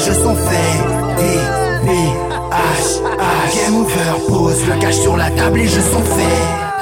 je sens fait. D, B, H, H. Game over, pose le cash sur la table et je sens fait.